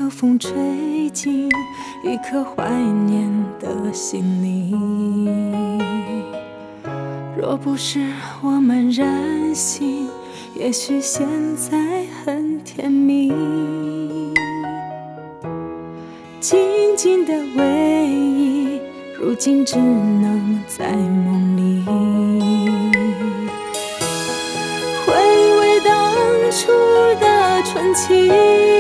秋风吹进一颗怀念的心里。若不是我们任性，也许现在很甜蜜。静静的回忆，如今只能在梦里回味当初的纯情。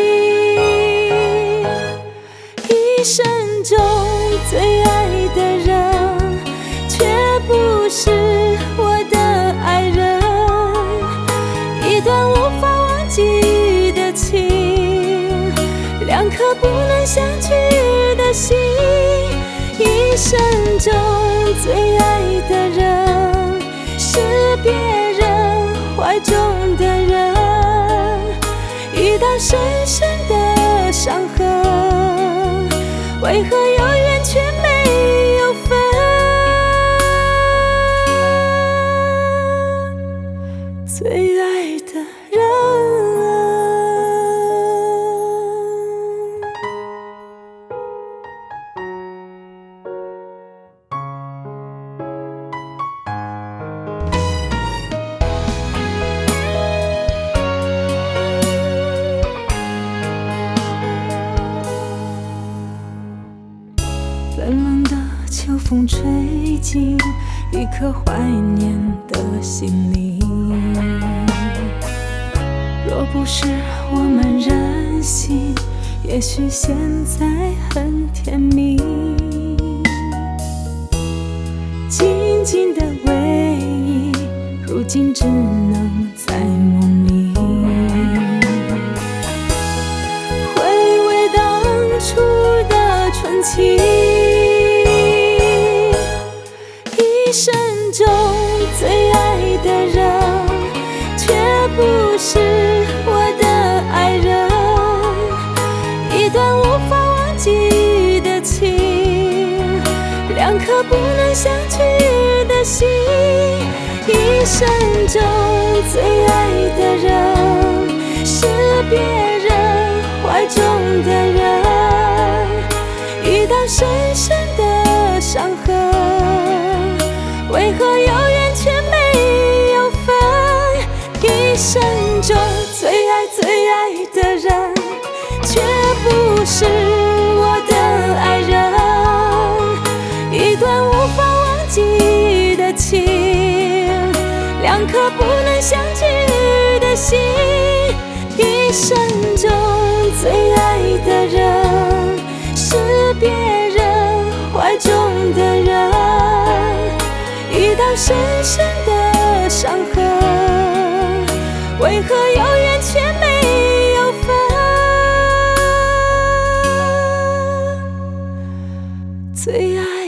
一生中最爱的人，却不是我的爱人。一段无法忘记的情，两颗不能相聚的心。一生中最爱的人，是别人怀中的人。一道深深的伤痕，为何有缘却没有分？最爱的人，冷冷的秋风吹进一颗怀念的心里。若不是我们任性，也许现在很甜蜜。静静的回忆，如今只能在梦里回味当初的纯情。一生中最爱的人，却不是我的爱人。一段无法忘记的情，两颗不能相聚的心。一生中最爱的人，是别人怀中的人。一道深深的伤痕，为何有缘却没有分？一生中最爱最爱的人，却不是我的爱人。一段无法忘记的情，两颗不能相聚的心。一生中最爱的人，是别人怀中的人。一道深深的伤痕，为何有缘却没有分？最爱